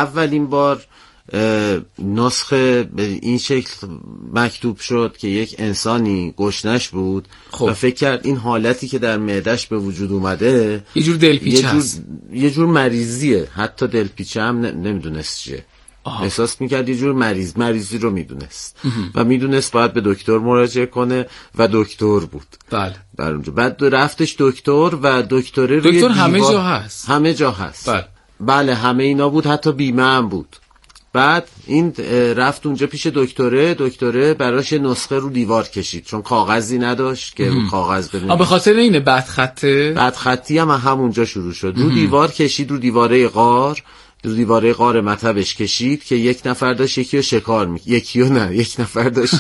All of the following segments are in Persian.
اولین بار نسخه به این شکل مکتوب شد که یک انسانی گشنش بود و فکر کرد این حالتی که در معده‌اش به وجود اومده یه جور دلپیچه هست، یه جور مریضیه. حتی دلپیچه هم نمیدونست چیه. احساس میکرد یه جور مریضی رو میدونست و میدونست باید به دکتر مراجعه کنه و دکتر بود. بله. در اونجا بعد رفتش دکتر و دکتره روی دکتر همه جا هست. بله همه اینا بود، حتی بیمه هم بود. بعد این رفت اونجا پیش دکتره براش نسخه رو دیوار کشید چون کاغذی نداشت که رو کاغذ ببینه. به خاطر اینه بدخطی هم همونجا شروع شد. رو دیوار کشید، رو دیواره غار مطبش کشید که یک نفر داشت یکی رو شکار یک نفر داشت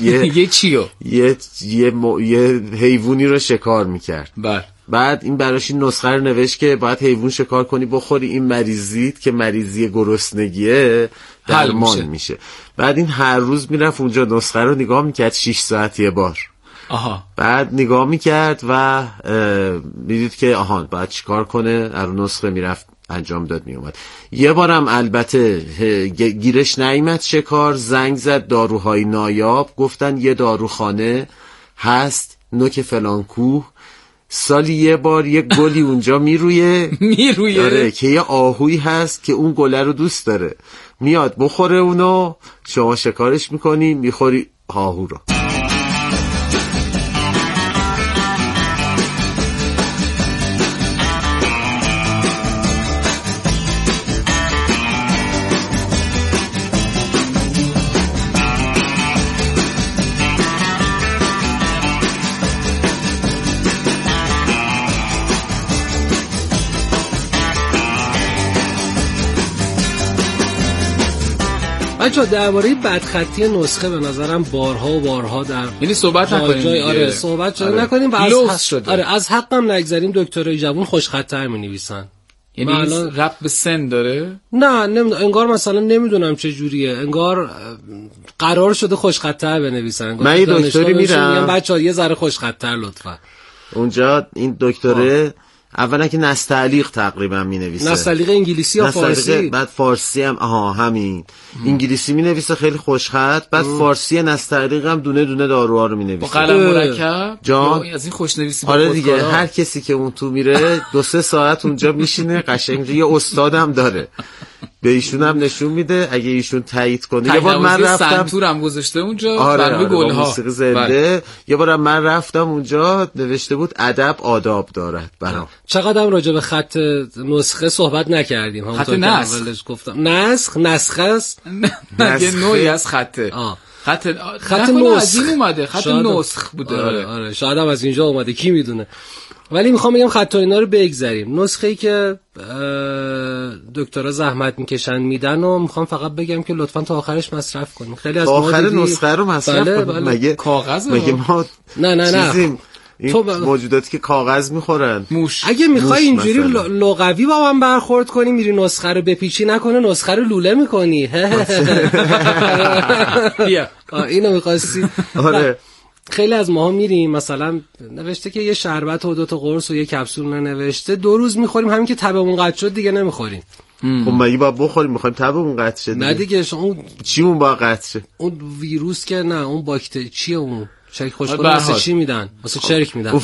یه حیوانی رو شکار میکرد. بعد این براش این نسخه رو نوشت که باید حیوان شکار کنی بخوری، این مریضیت که مریضی گرسنگیه درمان میشه. بعد این هر روز میرفت اونجا نسخه رو نگاه میکرد 6 ساعت یه بار. بعد نگاه میکرد و میدید که باید چیکار کنه، از نسخه میرفت انجام داد میومد. یه بارم البته گیرش نیامد شکار، زنگ زد داروهای نایاب، گفتن یه داروخانه هست نوک فلان کوه، سالی یه بار یک گلی اونجا میرویه داره که یه آهویی هست که اون گله رو دوست داره، میاد بخوره اونو، شما شکارش میکنی میخوری آهو رو. بچه‌ها درباره بدخطی نسخه به نظرم بارها در یعنی صحبت نکنیم. صحبت نکنیم و از حقم نگذریم. دکترای جوون خوشخط‌تر می‌نویسن. یعنی ربط به سن داره؟ نه انگار مثلا نمیدونم چه جوریه، انگار قرار شده خوشخط‌تر بنویسن. من یه دکتری میرم بچه‌ها یه ذره خوشخط‌تر لطفا. اونجا این دکتره اولا که نستعلیق تقریبا می‌نویسه. نستعلیق انگلیسی یا فارسی؟ بعد فارسی هم همین. انگلیسی می‌نویسه خیلی خوشخط، بعد فارسی نستعلیق هم دونه دونه داروها رو می‌نویسه. با قلم مرکب؟ جان از این خوشنویسی. آره دیگه، هر کسی که اون تو میره 2-3 ساعت اونجا میشینه، قشنگ یه استادم داره. به ایشون هم نشون میده اگه ایشون تایید کنه. یه بار من رفتم سنتورم گذاشته اونجا برای گل‌ها موسیقی زنده. یه بارم من رفتم اونجا نوشته بود ادب آداب دارد برام. چقدر راجع به خط نسخه صحبت نکردیم. همونطور که اولش گفتم نسخه است. یه نوعی از خطه. خط از این اومده، خط نسخ بوده. آره شاید هم از اینجا اومده، کی میدونه. ولی میخوام بگم خط و اینا رو بگذاریم. نسخه‌ای که دکترها زحمت میکشن میدن و میخوام فقط بگم که لطفاً تا آخرش مصرف کنیم. خیلی از آخر نسخه رو مصرف کنیم. مگه کاغذ مگه ما نه این موجوداتی که کاغذ میخورن اگه میخوای اینجوری لغوی با من برخورد کنی، میری نسخه رو بپیچی، نکنه نسخه رو لوله میکنی. بیا اینو میخواستی. آره خیلی از ماها میریم مثلا نوشته که یه شربت و 2 تا قرص و یه کپسول نوشته 2 روز میخوریم، همین که تبمون قطع شد دیگه نمیخوریم. خب مگه باید بخوریم؟ میخوایم تبمون قطع شه دیگه. نه دیگه اون چیمون باید قطع شه؟ اون ویروس که نه، اون باکتری چیه؟ اون چرک خوشگل واسه چی میدن؟ واسه چرک میدن.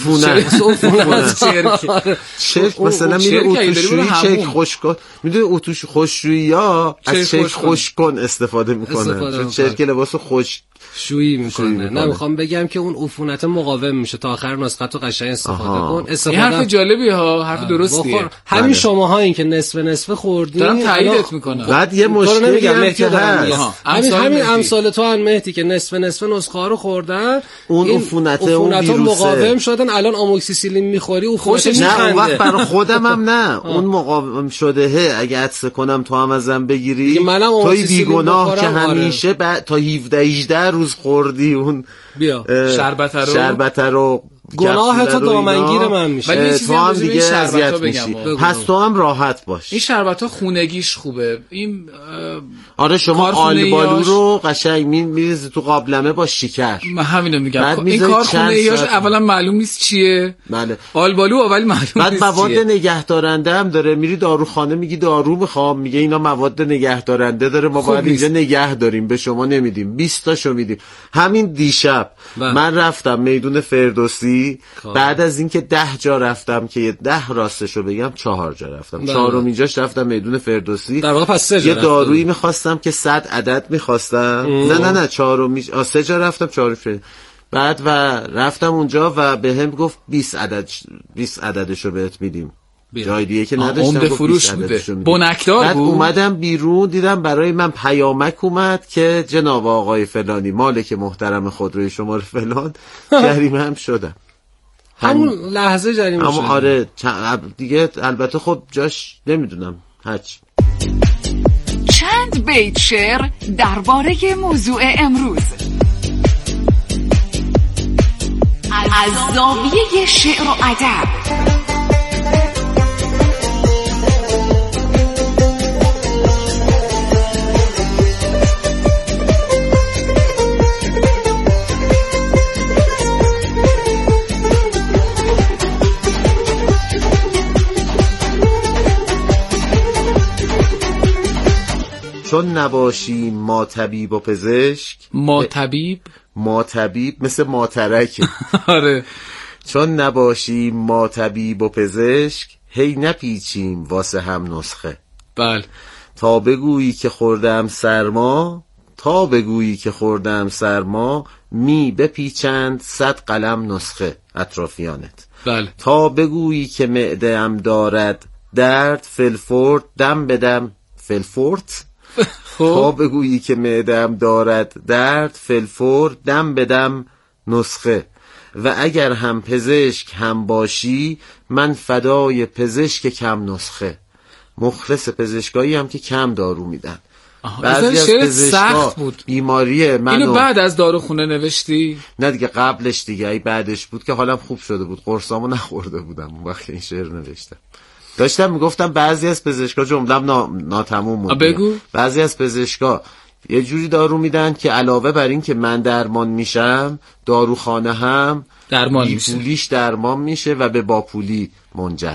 چرک مثلا میره اتوشویی چرک خوشگل، میدونی اتوش خوششویی‌ها از چرک خوشکن استفاده میکنن چون چرک لباس خوش شویی میکنه. نه میخوام بگم که اون عفونت مقاوم میشه. تا آخر نسخه تو قشنگ استفاده کن. این حرف جالبی ها، حرف درستیه. همین شماها این که نصف خوردین دارم تاییدت میکنم. بعد یه مشکلی هم که هست، همین امثال تو ان مهدی که نصف نسخه ها رو خوردن، اون عفونت اون ویروسه مقاوم شدن. الان آموکسیسیلین میخوری او خوشش نه. اون وقت برای خودم هم نه اون مقاوم شده. اگه عطسه کنم تو هم ازم بگیری، توی بیگناه که همیشه تا 17-18 روز خوردی اون شربت رو گناه تو دامنگیر من میشه. ولی تو هم دیگه اذیت میشی. پس تو هم راحت باش. این شربت ها خونگیش خوبه. این آره شما آلبالو رو قشنگ میریزی تو قابلمه با شکر. من همینو میگم. این کارخونه‌ایاش اولا معلوم نیست چیه. بله. آلبالو اول معلوم نیست. بعد مواد نگهدارنده هم داره. میری داروخانه میگی دارو میخوام، میگه اینا مواد نگهدارنده داره، ما باید اینجا نگه داریم، به شما نمیدیم، 20 تاشو میدیم. همین دیشب من رفتم میدون فردوسی، بعد از اینکه 10 جا رفتم که 10 راستشو بگم 4 جا رفتم، 4 جاش رفتم میدون فردوسی. در واقع پس 3 جا یه دارویی میخواستم که 100 عدد میخواستم. نه 4 3 جا رفتم 4 بعد و رفتم اونجا و بهم گفت 20 عددشو بهت میدیم. جای دیگه که نداشتم گفت فروش بوده. بنکدار بعد بود. اومدم بیرون دیدم برای من پیامک اومد که جناب آقای فلانی مالک محترم خودروی شماره فلان جریمه هم شدم. همون لحظه جریمه شد. اما آره دیگه البته خب جاش نمیدونم هرچی. چند بیت شعر درباره موضوع امروز از زاویه شعر و ادب. چون نباشی ما طبیب و پزشک. ما طبیب مثل ماترک. آره. چون نباشی ما طبیب و پزشک، هی نپیچیم واسه هم نسخه. بله. تا بگویی که خوردم سرما، می بپیچند 100 قلم نسخه اطرافیانت. بله. تا بگویی که معده‌ام دارد درد، فلفورد دم بدم فلفورت. تا بگویی که معده‌ام دارد درد، فلفور دم بدم نسخه. و اگر هم پزشک هم باشی، من فدای پزشک کم نسخه. مخلص پزشکایی هم که کم دارو میدن. بعضی از پزشکا بیماری منو. اینو بعد از داروخونه نوشتی؟ نه دیگه قبلش دیگه، ای بعدش بود که حالم خوب شده بود، قرصامو نخورده بودم اون وقت این شعر نوشتم. داشتم میگفتم بعضی از پزشکا جمله‌ام ناتموم بود. بگو. بعضی از پزشکا یه جوری دارو میدن که علاوه بر این که من درمان میشم، داروخانه هم درمان میشه. بیپولیش درمان میشه و به باپولی منجر.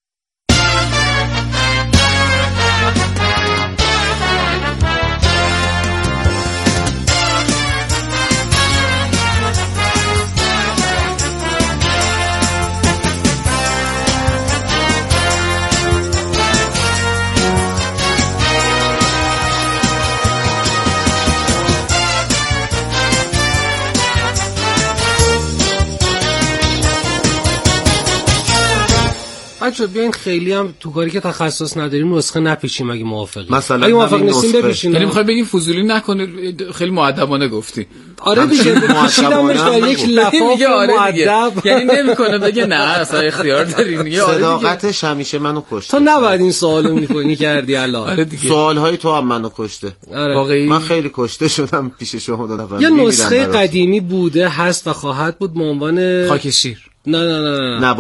بچه بیاین خیلی هم تو کاری که تخصص نداریم نسخه نپیچیم اگه موافقی. مثلا اگه موافق نیستیم بپیچیم. یعنی میخوای بگیم فضولی نکنه، خیلی مؤدبانه گفتی. آره دیگه پیچیدمش در یک لفاف مؤدب. یعنی نمیکنه بگه نه اصلا اختیار دارین دیگه. صداقتش همیشه منو کشته. تو نباید این سوالو می‌کردی الان. سوالهای تو هم منو کشته. واقعی من خیلی کشته شدم پیش شما دو نفر. یه نسخه قدیمی بوده هست و خواهد بود به عنوان خاک شیر. نه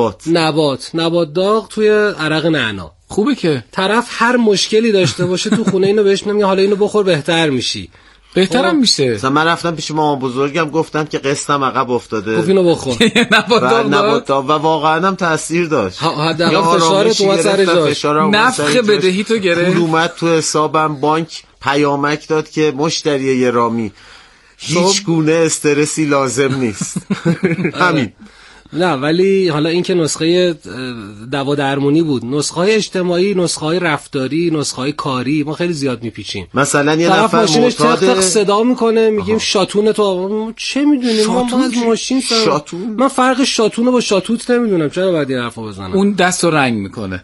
نبات داغ توی عرق نعنا. خوبه که طرف هر مشکلی داشته باشه تو خونه اینو بهش میگم حالا اینو بخور بهتر میشی. بهترم میشه. مثلا من رفتم پیش مامان بزرگم گفتن که قسطم عقب افتاده. گفت اینو بخور. نبات داغ و واقعا هم تاثیر داشت. حداقل فشارت اومد سر جاش. نفخ بدهی تو گرفت. اومد تو حسابم بانک پیامک داد که مشتری گرامی هیچ گونه استرسی لازم نیست. همین. نه ولی حالا این که نسخه دوا درمانی بود، نسخه های اجتماعی، نسخه های رفتاری، نسخه های کاری ما خیلی زیاد میپیچیم. مثلا یه نفر ماشینش تق صدا میکنه میگیم شاتون تو چه میدونیم ما از ماشین شاتون؟ من فرق شاتون با شاتوت نمیدونم، چرا باید این حرفو بزنم؟ اون دست و رنگ میکنه.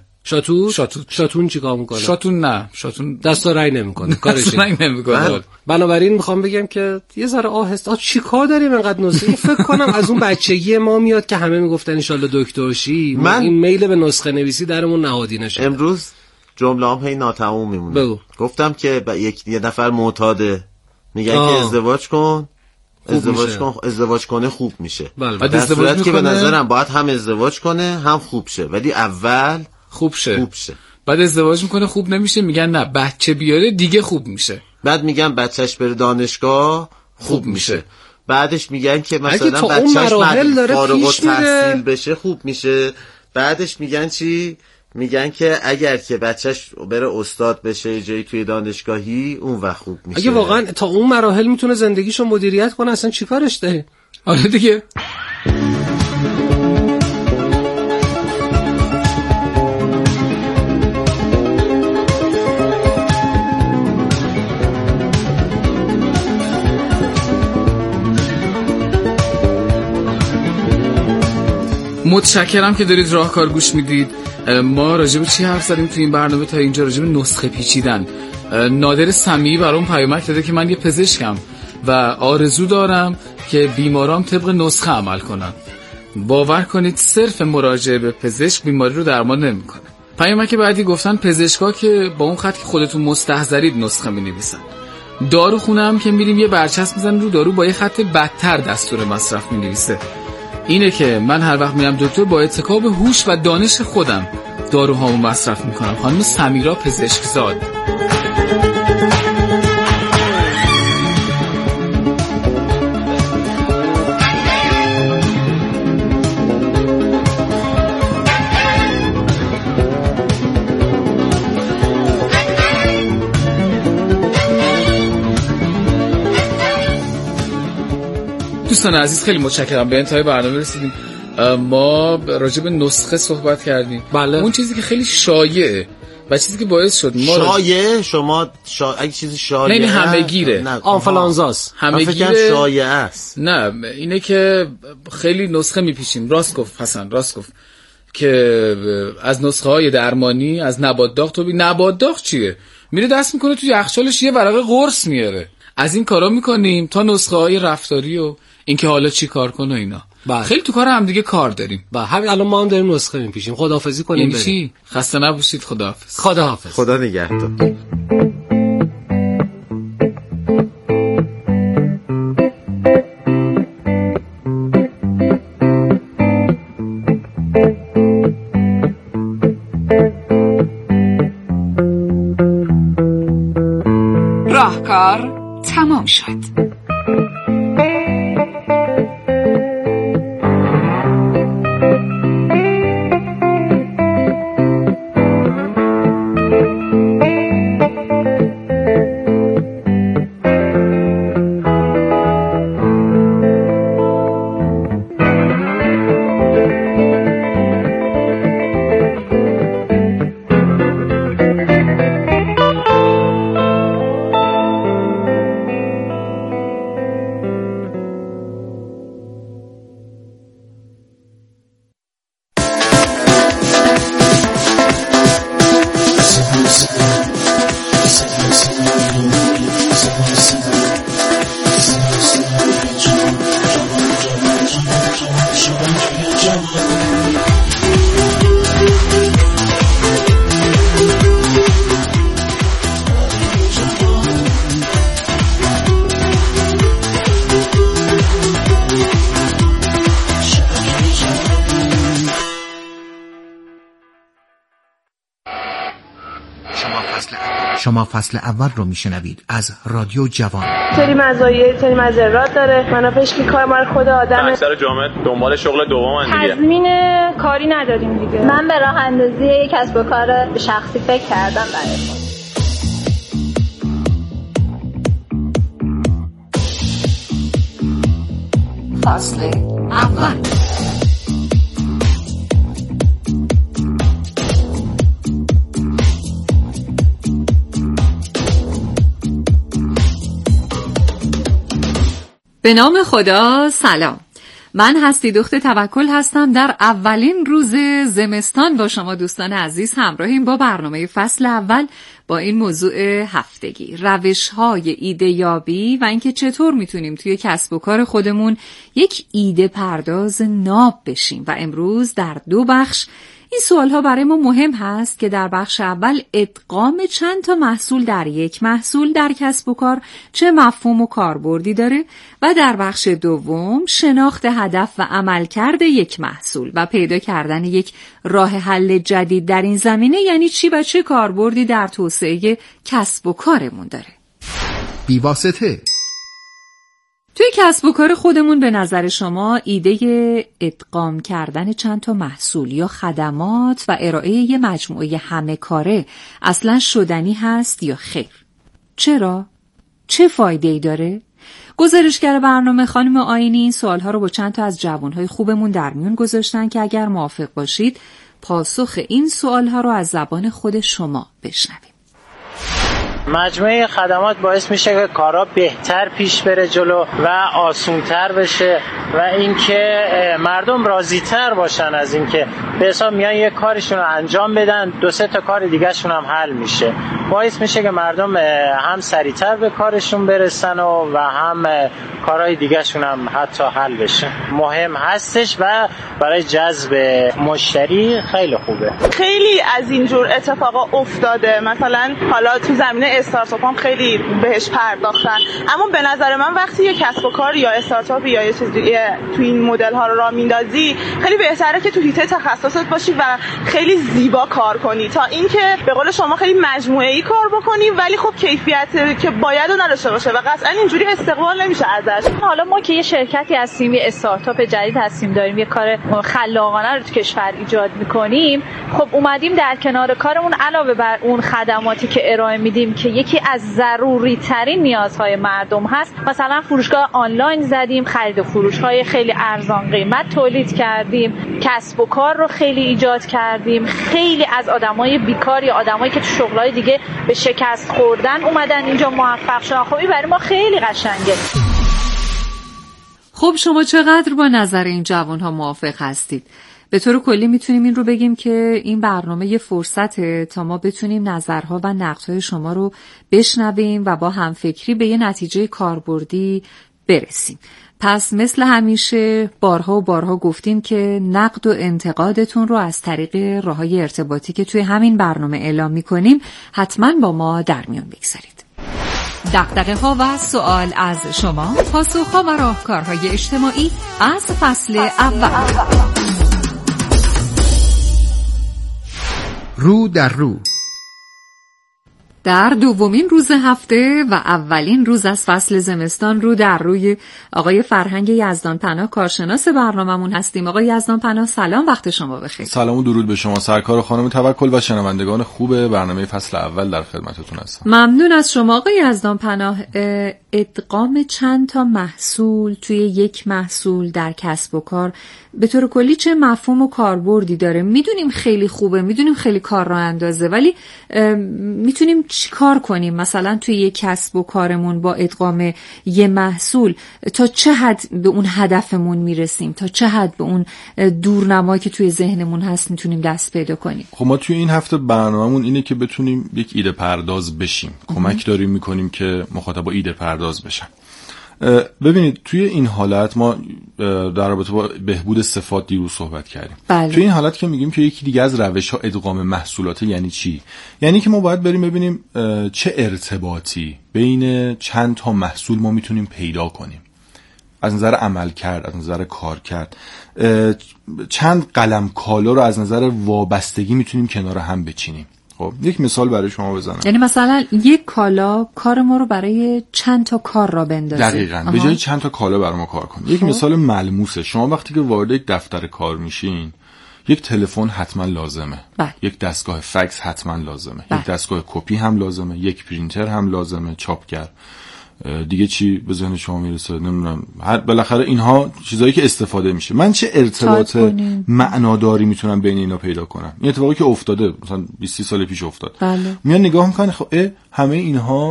شاتون چیکار میکنه؟ شاتون دست و رنگ نمیکنه، کارش نمیکنه. بنابراین میخوام بگم که یه ذره آهسته چیکار داریم اینقدر نسخه؟ فکر کنم از اون بچگی ما میاد که همه میگفتن ان شاءالله دکتر شی. من این میل به نسخه نویسی درمون نهادینه شد. امروز جمله‌ام هی ناتمام میمونه. گفتم که یه نفر معتاده میگن که ازدواج کن ازدواج کنه خوب میشه. بعد در صورتی که به نظرم باید هم ازدواج کنه هم خوب شه، ولی اول خوب شه. بعد ازدواج میکنه خوب نمیشه، میگن نه بچه بیاره دیگه خوب میشه. بعد میگن بچهش بره دانشگاه خوب میشه. بعدش میگن که مثلا بچهش فارغ التحصیل بشه خوب میشه. بعدش میگن چی؟ میگن که اگر که بچهش بره استاد بشه جایی توی دانشگاهی اون وقت خوب میشه. اگه واقعا تا اون مراحل میتونه زندگیشو مدیریت کنه اصلا چیکارش داره؟ آره دیگه. متشکرم که دارید راهکار گوش میدید. ما راجب چی حرف زدیم تو این برنامه تا اینجا؟ راجب نسخه پیچیدن. نادر سمیعی برام پیامک داده که من یه پزشکم و آرزو دارم که بیمارام طبق نسخه عمل کنن. باور کنید صرف مراجعه به پزشک بیماری رو درمان نمیکنه. پیامک بعدی گفتن پزشکا که با اون خط که خودتون مستحضرید نسخه مینویسن. داروخونه هم که میریم یه برچسب میزنن رو دارو با یه خط بدتر دستور مصرف مینویسه. اینه که من هر وقت میرم دکتر با اتکا به هوش و دانش خودم داروهامو مصرف میکنم. خانم سمیرا پزشکزاد. دوستان عزیز خیلی متشکرم، به انتهای برنامه رسیدیم. ما راجع به نسخه صحبت کردیم. بله. اون چیزی که خیلی شایعه و چیزی که باعث شد ما شایعه شما اگه چیزی شایعه نه همه‌گیره آنفلانزاست همه‌گیره شایعه است. نه اینه که خیلی نسخه میپیچیم. راست گفت حسن، راست گفت که از نسخه های درمانی از نبات داغ. تو نبات داغ چیه؟ میره دست میکنه توی یخچالش یه ورقه قرص میاره. از این کارا میکنیم تا نسخه های رفتاری و اینکه حالا چی کار کنه اینا. خیلی تو کار هم دیگه کار داریم. همین الان ما هم داریم نسخه میپیشیم. خداحافظی کنیم بریم. چی؟ خسته نباشید. خداحافظ. خداحافظ. خدا نگهدار. راهکار تمام شد. شما فصل اول رو میشنوید از رادیو جوان. سری مزایای سری مضرات داره. منافعش که کار مال خود آدمه. اکثر جامعه دنبال شغل دومن دیگه. تضمین کاری نداریم دیگه. من به راه اندازی یک کسب و کار شخصی فکر کردم برای خودم. فصل اول. به نام خدا. سلام، من هستی دخت توکل هستم. در اولین روز زمستان با شما دوستان عزیز همراهیم با برنامه فصل اول با این موضوع هفتگی، روش‌های ایده یابی و اینکه چطور میتونیم توی کسب و کار خودمون یک ایده پرداز ناب بشیم. و امروز در 2 بخش این سوالها برای ما مهم هست که در بخش اول ادغام چند تا محصول در یک محصول در کسب و کار چه مفهوم و کاربردی داره و در بخش دوم شناخت هدف و عملکرد یک محصول و پیدا کردن یک راه حل جدید در این زمینه یعنی چی و چه کاربردی در توسعه کسب و کارمون داره. بی‌واسطه. توی کسب و کار خودمون به نظر شما ایده ادغام کردن چند تا محصول یا خدمات و ارائه یه مجموعه همه کاره اصلا شدنی هست یا خیر؟ چرا؟ چه فایده‌ای داره؟ گزارشگر برنامه خانم آیینی این سوالها رو با چند تا از جوانهای خوبمون در میون گذاشتن که اگر موافق باشید پاسخ این سوالها رو از زبان خود شما بشنویم. مجموعه خدمات باعث میشه که کارا بهتر پیش بره جلو و آسونتر بشه و اینکه مردم راضی‌تر باشن از اینکه به حساب میان یک کارشون رو انجام بدن، 2-3 تا کار دیگه‌شون هم حل میشه. باعث میشه که مردم هم سریعتر به کارشون برسن و هم کارهای دیگه‌شون هم حتی حل بشه. مهم هستش و برای جذب مشتری خیلی خوبه. خیلی از اینجور اتفاقا افتاده، مثلا حالا تو زمینه استارتاپ هم خیلی بهش پرداختن، اما به نظر من وقتی یه کسب و کار یا استارتاپ یا یه چیزی تو این مدل ها رو راه میندازی خیلی بهتره که تو حیطه تخصصت باشی و خیلی زیبا کار کنی تا اینکه به قول شما خیلی مجموعه‌ای کار بکنی ولی خب کیفیت که باید نداشته باشه و قطعا اینجوری استقبال نمیشه ازش. حالا ما که یه شرکتی هستیم، یه استارتاپ جدید هستیم، داریم یه کار خلاقانه رو تو کشور ایجاد میکنیم، خب اومدیم در کنار کارمون علاوه بر اون خدماتی که ارائه میدیم که یکی از ضروری ترین نیازهای مردم هست، مثلا فروشگاه آنلاین زدیم، خرید و فروش‌های خیلی ارزان قیمت تولید کردیم، کسب و کار رو خیلی ایجاد کردیم، خیلی از آدمای بیکار یا آدمایی که تو شغلای دیگه به شکست خوردن اومدن اینجا موفق شدن. خب این برای ما خیلی قشنگه. خب شما چقدر با نظر این جوان‌ها موافق هستید؟ به طور کلی میتونیم این رو بگیم که این برنامه یه فرصته تا ما بتونیم نظرها و نقدهای شما رو بشنویم و با همفکری به یه نتیجه کاربردی برسیم. پس مثل همیشه بارها و بارها گفتیم که نقد و انتقادتون رو از طریق راه‌های ارتباطی که توی همین برنامه اعلام میکنیم حتما با ما در میان بگذارید. دغدغه ها و سوال از شما، پاسخ ها و راهکارهای اجتماعی از فصل اول. رو در رو. در دومین روز هفته و اولین روز از فصل زمستان رو در روی آقای فرهنگ یزدانپناه کارشناس برنامه‌مون هستیم. آقای یزدانپناه سلام، وقت شما بخیر. سلام و درود به شما سرکار خانم توکل و شنوندگان خوب برنامه فصل اول، در خدمتتون هستم. ممنون از شما آقای یزدانپناه. ادغام چند تا محصول توی یک محصول در کسب و کار به طور کلی چه مفهوم و کاربردی داره؟ میدونیم خیلی خوبه، میدونیم خیلی کار راه اندازه، ولی میتونیم چی کار کنیم مثلا توی یک کسب و کارمون با ادغام یه محصول؟ تا چه حد به اون هدفمون میرسیم؟ تا چه حد به اون دورنمایی که توی ذهنمون هست میتونیم دست پیدا کنیم؟ خب ما توی این هفته برنامه‌مون اینه که بتونیم یک ایده پرداز بشیم. کمک داریم میکنیم که مخاطبا ایده پرداز بشن. ببینید توی این حالت ما در رابطه با بهبود صفات دیروز صحبت کردیم. بله. توی این حالت که میگیم که یکی دیگه از روش‌ها ادغام محصولات یعنی چی؟ یعنی که ما باید بریم ببینیم چه ارتباطی بین چند تا محصول ما میتونیم پیدا کنیم. از نظر عمل کرد، از نظر کار کرد، چند قلم کالا رو از نظر وابستگی میتونیم کنار هم بچینیم. خب یک مثال برای شما بزنم. یعنی مثلا یک کالا کار ما رو برای چند تا کار را بندازه. دقیقاً. به جای چند تا کالا برای ما کار کنه. یک مثال ملموسه. شما وقتی که وارد یک دفتر کار میشین، یک تلفن حتما لازمه. بله. یک دستگاه فکس حتما لازمه. یک دستگاه کپی هم لازمه. یک پرینتر هم لازمه، چاپگر. دیگه چی به ذهن شما میرسه؟ نمیدونم. بالاخره اینها چیزایی که استفاده میشه. من چه ارتباط معناداری میتونم بین اینا پیدا کنم؟ این اتفاقی که افتاده مثلا 20 سال پیش افتاد. بله. میان نگاه میکنن خب همه اینها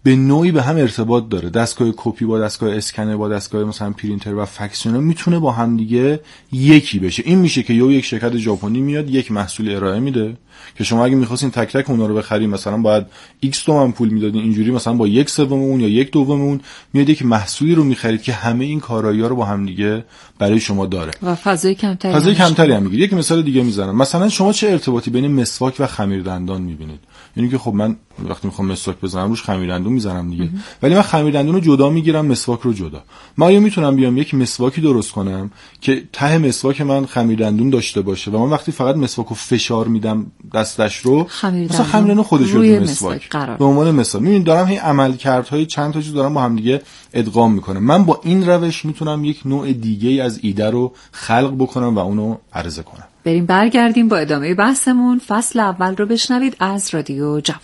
به نوعی به هم ارتباط داره. دستگاه کپی با دستگاه اسکنر با دستگاه مثلا پرینتر و فکس میتونه با هم دیگه یکی بشه. این میشه که یک شرکت ژاپنی میاد یک محصول ارائه میده که شما اگه می‌خواستین تک تک اونها رو بخرید مثلا باید x تومن پول میدادین، اینجوری مثلا با 1/3 اون یا 1/2 اون میاد یک محصولی رو می‌خرید که همه این کارایی‌ها رو با هم دیگه برای شما داره و فضای کمتری هم میگیره. یک مثال دیگه میزنم، مثلا شما چه ارتباطی بین مسواک و خمیردندان می‌بینید؟ یعنی که خب من وقتی میخوام مسواک بزنم روش خمیردندون میزنم دیگه، ولی من خمیردندون رو جدا میگیرم، مسواک رو جدا. من آیا میتونم بیام یک مسواکی درست کنم که ته مسواک من خمیردندون داشته باشه و من وقتی فقط مسواکو فشار میدم دستش رو مثلا خمیردندون خودش رو مسواک به عنوان مثال میبینید دارم هی عملکردهای چند تا چیز دارم با هم دیگه ادغام میکنم. من با این روش میتونم یک نوع دیگه از ایده رو خلق بکنم و اونو عرضه کنم. بریم برگردیم با ادامه بحثمون. فصل اول رو بشنوید از رادیو جوان.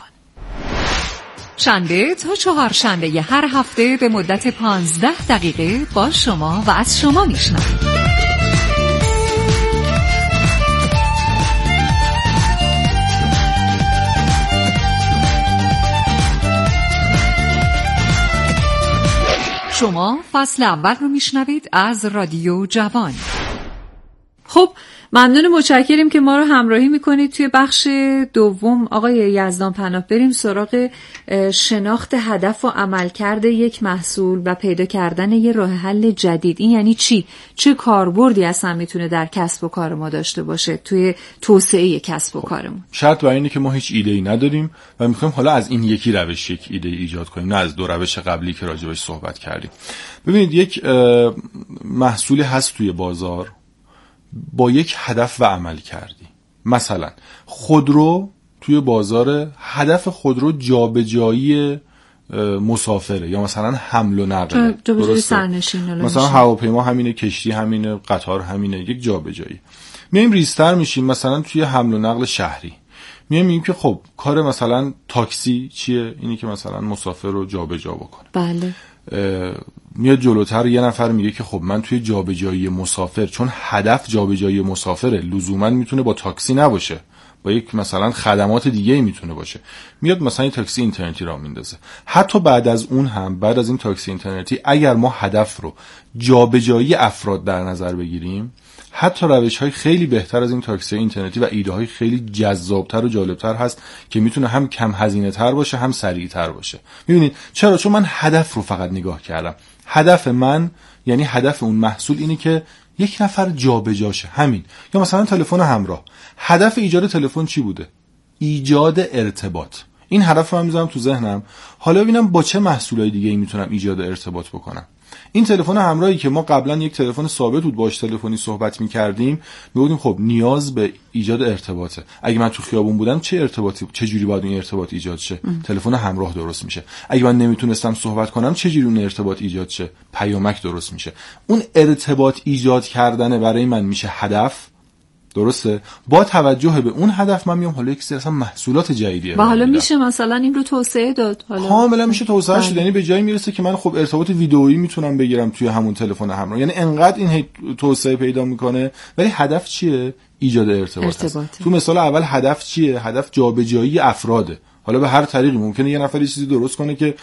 شنبه تا چهارشنبه هر هفته به مدت 15 دقیقه با شما و از شما میشنویم. شما فصل اول رو میشنوید از رادیو جوان. خب ممنون، متشکریم که ما رو همراهی میکنید. توی بخش دوم آقای یزدان پناه بریم سراغ شناخت هدف و عملکرد یک محصول و پیدا کردن یه راه حل جدید. این یعنی چی؟ چه کاربردی اصلا میتونه در کسب و کار ما داشته باشه توی توسعه کسب و کارمون؟ شرط بر اینه که ما هیچ ایده‌ای نداریم و میخوایم حالا از این یکی روش یک ایده ایجاد کنیم، نه از دو روش قبلی که راجبش صحبت کردیم. ببینید یک محصولی هست توی بازار با یک هدف و عمل کردی. مثلا خودرو توی بازار، هدف خودرو جابجایی مسافره یا مثلا حمل و نقل، جابجایی سرنشین، مثلا هواپیما همینه، کشتی همینه، قطار همینه، یک جابجایی. میایم ریزتر میشیم، مثلا توی حمل و نقل شهری میگیم که خب کار مثلا تاکسی چیه؟ اینی که مثلا مسافر رو جابجا بکنه. بله. میاد جلوتر یه نفر میگه که خب من توی جابجایی مسافر، چون هدف جابجایی مسافره، لزوما میتونه با تاکسی نباشه، با یک مثلا خدمات دیگه میتونه باشه، میاد مثلا تاکسی اینترنتی را میندازه. حتی بعد از اون هم، بعد از این تاکسی اینترنتی، اگر ما هدف رو جابجایی افراد در نظر بگیریم، حتی روش‌های خیلی بهتر از این تاکسی اینترنتی و ایده‌های خیلی جذاب‌تر و جالب‌تر هست که میتونه هم کم هزینه‌تر باشه هم سریع‌تر باشه. می‌بینید چرا؟ چون من هدف رو فقط نگاه کردم. هدف من یعنی هدف اون محصول اینه که یک نفر جابجاشه، همین. یا مثلا تلفن همراه، هدف ایجاد تلفن چی بوده؟ ایجاد ارتباط. این هدف رو من میذارم تو ذهنم، حالا ببینم با چه محصولای دیگه‌ای میتونم ایجاد ارتباط بکنم. این تلفن همراهی که ما قبلا یک تلفن ثابت بود باهاش تلفنی صحبت می‌کردیم، میگفتیم خب نیاز به ایجاد ارتباطه. اگه من تو خیابون بودم چه ارتباطی، چه جوری باید این ارتباط ایجاد شه؟ تلفن همراه درست میشه. اگه من نمیتونستم صحبت کنم چه جوری اون ارتباط ایجاد شه؟ پیامک درست میشه. اون ارتباط ایجاد کردن برای من میشه هدف. درسته؟ با توجه به اون هدف من میام حالا یک سری اصلا محصولات جدیدیه. و حالا میشه مثلا این رو توسعه داد. حالا کاملا میشه توسعه شد، یعنی به جایی میرسه که من خب ارتباط ویدئویی میتونم بگیرم توی همون تلفن همراه. یعنی انقدر این توسعه پیدا میکنه، ولی هدف چیه؟ ایجاد ارتباط. تو مثال اول هدف چیه؟ هدف جابجایی افراده. حالا به هر طریقی ممکنه یه نفر یه چیزی درست کنه که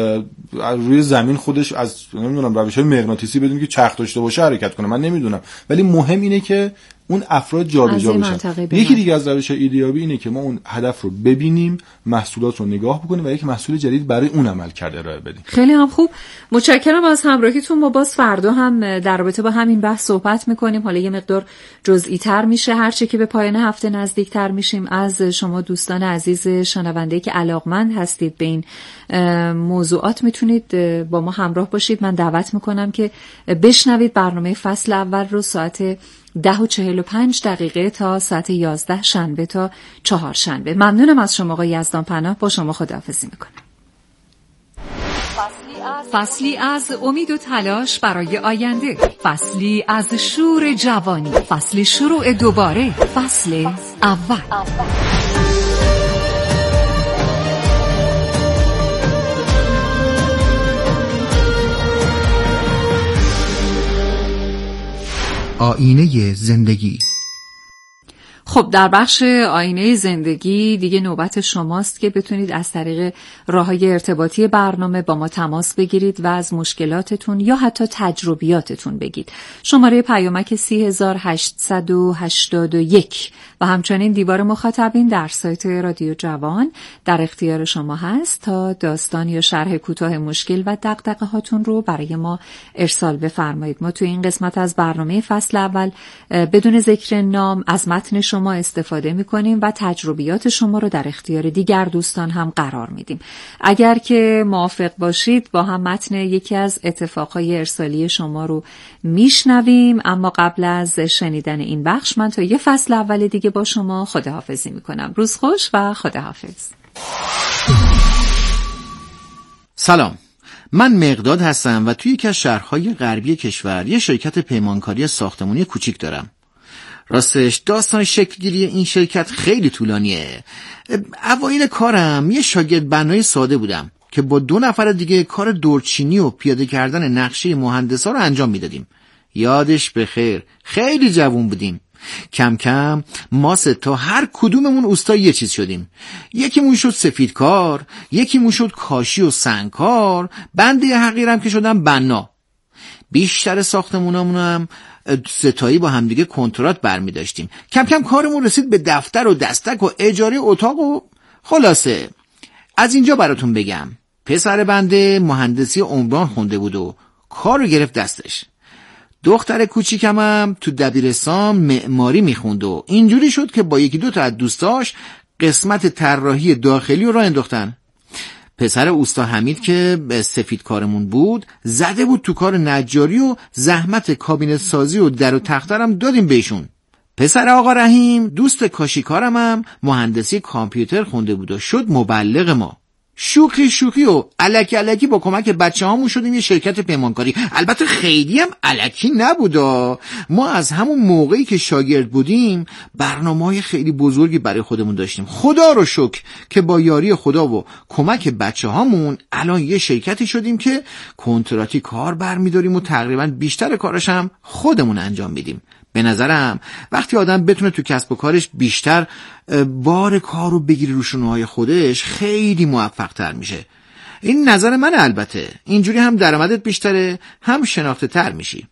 روی زمین خودش از نمیدونم روش‌های مغناطیسی بدون که چرخ داشته باشه حرکت کنه، من نمیدونم، ولی مهم اینه که اون افراد جابجا بشن. یکی دیگه از روش ایدئابی اینه که ما اون هدف رو ببینیم، محصولات رو نگاه بکنیم و یک محصول جدید برای اون عمل کرده ارائه بدیم. خیلی هم خوب، متشکرم از همراهیتون. ما باز فردا هم در رابطه با همین بحث صحبت میکنیم. حالا یه مقدار جزئی تر میشه هرچه که به پایان هفته نزدیک تر میشیم. از شما دوستان عزیز شنونده که علاقمند هستید به این موضوعات میتونید با ما همراه باشید. من دعوت میکنم که بشنوید برنامه فصل اول رو ساعت 10:45 تا ساعت 11 شنبه تا چهارشنبه. ممنونم از شما آقای یزدان پناه. با شما خداحافظی میکنم. فصلی از امید و تلاش برای آینده، فصلی از شور جوانی، فصل شروع دوباره، فصل اول. آینه زندگی. خب در بخش آینه زندگی دیگه نوبت شماست که بتونید از طریق راه‌های ارتباطی برنامه با ما تماس بگیرید و از مشکلاتتون یا حتی تجربیاتتون بگید. شماره پیامک 3881 و همچنین دیوار مخاطبین در سایت رادیو جوان در اختیار شما هست تا داستان یا شرح کوتاه مشکل و دغدغه هاتون رو برای ما ارسال بفرمایید. ما توی این قسمت از برنامه فصل اول بدون ذکر نام از متن شما استفاده می‌کنیم و تجربیات شما رو در اختیار دیگر دوستان هم قرار میدیم. اگر که موافق باشید با هم متن یکی از اتفاقهای ارسالی شما رو میشنویم، اما قبل از شنیدن این بخش من تا یه فصل اول دیگه با شما خداحافظی میکنم. روز خوش و خداحافظ. سلام، من مقداد هستم و توی یکی از شهرهای غربی کشور یه شرکت پیمانکاری ساختمانی کوچیک دارم. راستش داستان شکلگیری این شرکت خیلی طولانیه. اوایل کارم یه شاگرد بنای ساده بودم که با 2 نفر دیگه کار دورچینی و پیاده کردن نقشه مهندسا رو انجام میدادیم. یادش بخیر، خیلی جوون بودیم. کم کم ما 3 تا هر کدوممون اوستای یه چیز شدیم. یکیمون شد سفیدکار، یکیمون شد کاشی و سنگکار، بنده حقیرم که شدم بنا. بیشتر ساختمونامون هم 3 تایی با همدیگه کنترات برمی داشتیم. کم کم کارمون رسید به دفتر و دستک و اجاره اتاق و خلاصه. از اینجا براتون بگم پسر بنده مهندسی عمران خونده بود و کار رو گرفت دستش. دختر کوچیکم هم تو دبیرستان معماری میخوند و اینجوری شد که با 1-2 تا از دوستاش قسمت طراحی داخلی رو راه انداختن. پسر اوستا حمید که سفید کارمون بود زده بود تو کار نجاری و زحمت کابینت سازی و در و تخترم دادیم بهشون. پسر آقا رحیم دوست کاشیکارم هم مهندسی کامپیوتر خونده بود و شد مبلغ ما. شوخی و الکی با کمک بچه‌هامون شدیم یه شرکت پیمانکاری. البته خیلی هم الکی نبودا. ما از همون موقعی که شاگرد بودیم برنامه‌های خیلی بزرگی برای خودمون داشتیم. خدا رو شکر که با یاری خدا و کمک بچه‌هامون الان یه شرکتی شدیم که کنتراتی کار برمی‌داریم و تقریبا بیشتر کارش هم خودمون انجام میدیم. به نظرم وقتی آدم بتونه تو کسب و کارش بیشتر بار کار رو بگیره رو شونه‌های خودش خیلی موفق تر میشه. این نظر من البته. اینجوری هم درآمدت بیشتره، هم شناخته تر میشی.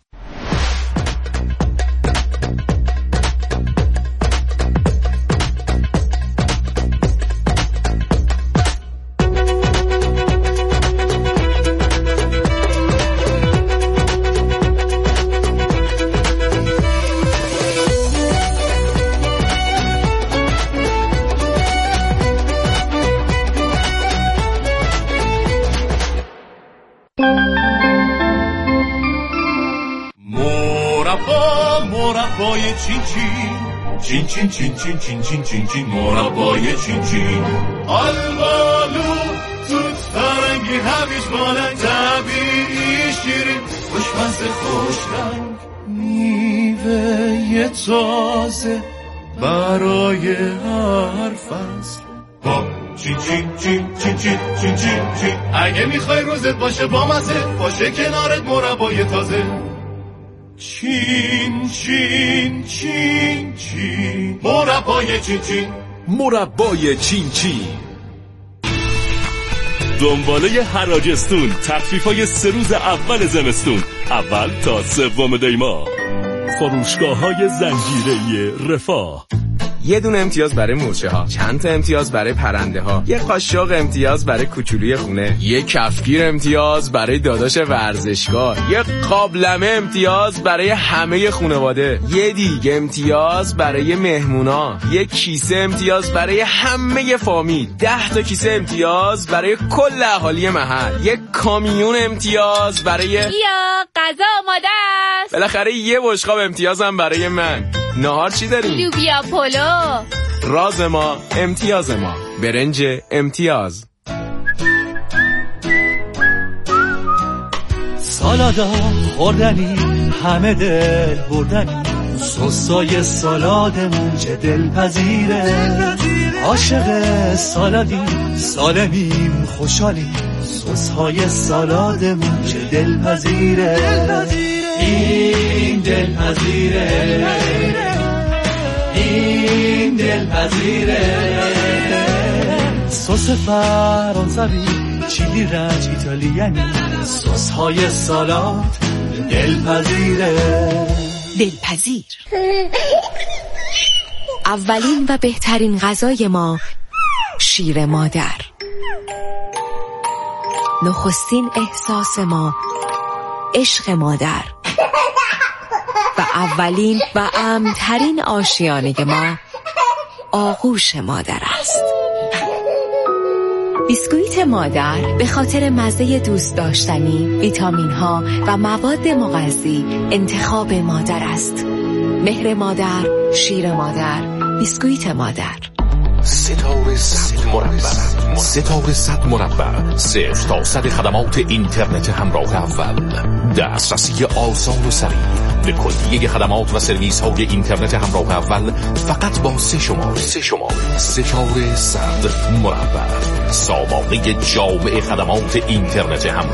مربای چین مربای چین آلبالو توت فرنگی هویج مالن طبیعی شیرین خوشمزه خوشرنگ میوه تازه برای هر فصل با چین اگه میخوای روزت باشه با مزه باشه کنارت مربای تازه چین مربای چین دنباله حراجستون تخفیف‌های 3 روز اول زمستون، اول تا 3 دی ماه. فروشگاه‌های زنجیره‌ای رفاه. یه دونه امتیاز برای مورچه ها، چند تا امتیاز برای پرنده ها، یه قاشق امتیاز برای کوچولوی خونه، یه کفگیر امتیاز برای داداش ورزشگاه، یه قابلمه امتیاز برای همه خانواده، یه دیگ امتیاز برای مهمونا، یه کیسه امتیاز برای همه فامیل، 10 تا کیسه امتیاز برای کل اهالی محل، یه کامیون امتیاز برای یا غذا آماده است. بالاخره یه بشقاب امتیاز هم برای من. نهار چی داریم؟ لوبیا پلو. راز ما امتیاز ما. برنج امتیاز. سالادا خوردنی همه دل بردنی، سسای سالادمون چه دلپذیره، عاشق سالادی سالمیم خوشحالیم، سسهای سالادمون چه دلپذیره، این دلپذیره، این دلپذیره. سس فرانسوی، چیلی رنج ایتالیانی، سس های سالاد دلپذیره. دلپذیر. اولین و بهترین غذای ما شیر مادر. نخستین احساس ما عشق مادر و اولین و امن‌ترین آشیانه ما آغوش مادر است. بیسکویت مادر به خاطر مزه دوست داشتنی، ویتامین ها و مواد مغذی انتخاب مادر است. مهر مادر، شیر مادر، بیسکویت مادر. ستاره 100 مربع. ستاره 100 مربع. 0 تا 100 خدمات اینترنت همراه اول. دسترسی آسان و سریع به کلیه خدمات و سرویس های اینترنت همراه اول فقط با 3 شماره. ستاره 100 مربع. سامانه جامع خدمات اینترنت همراه